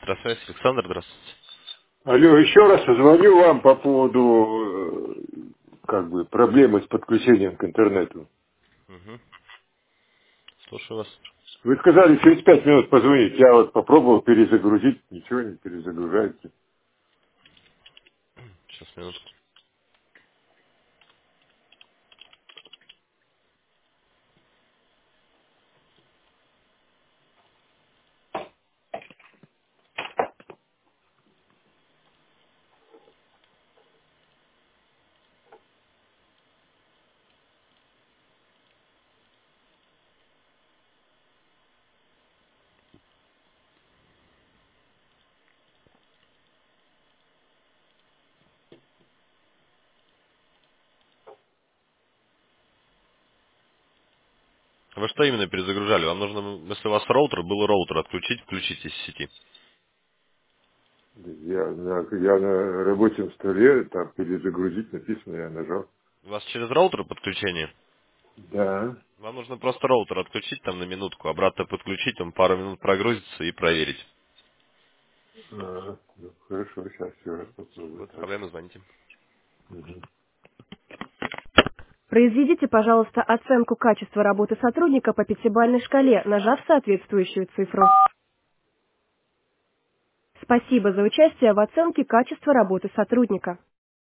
Электросвязь. Александр, здравствуйте. Алло, еще раз звоню вам по поводу проблемы с подключением к интернету. Угу. Слушаю вас. Вы сказали через 5 минут позвонить. Я вот попробовал перезагрузить, ничего не перезагружается. Сейчас, минутку. Вы что именно перезагружали? Вам нужно, если у вас роутер, был роутер отключить, включить из сети. Я на рабочем столе, там перезагрузить написано, я нажал. У вас через роутер подключение? Да. Вам нужно просто роутер отключить там на минутку, обратно подключить, он пару минут прогрузится и проверить. Ну, хорошо, сейчас еще раз Если попробую будут так. проблемы, звоните. Мгм. Произведите, пожалуйста, оценку качества работы сотрудника по пятибалльной шкале, нажав соответствующую цифру. Спасибо за участие в оценке качества работы сотрудника.